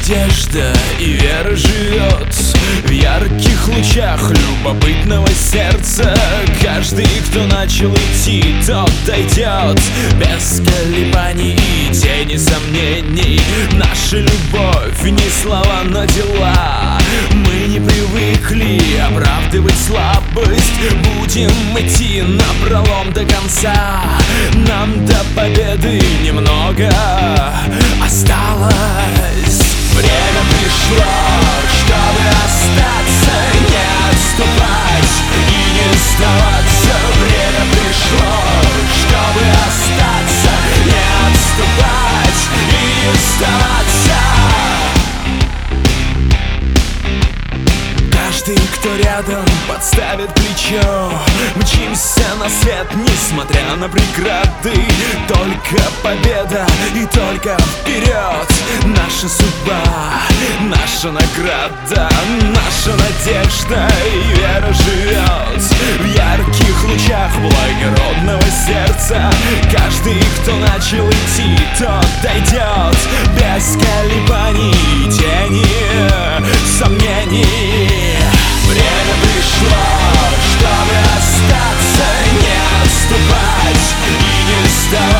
Надежда и вера живет в ярких лучах любопытного сердца. Каждый, кто начал идти, тот дойдет. Без колебаний и тени сомнений. Наша любовь не слова, но дела. Мы не привыкли оправдывать слабость. Будем идти напролом до конца. Нам до победы немного осталось. Время пришло, чтобы остаться, не отступать и не сдаваться. Время пришло, чтобы остаться, не отступать и не сдаваться. Каждый, кто рядом, подставит плечо. Мчимся на свет, несмотря на преграды. Только победа и только вперед. Наша судьба, наша награда, наша надежда и вера живет в ярких лучах благородного сердца. Каждый, кто начал идти, тот дойдет. Без колебаний и тени сомнений. Время пришло, чтобы остаться, не отступать и не сдаваться.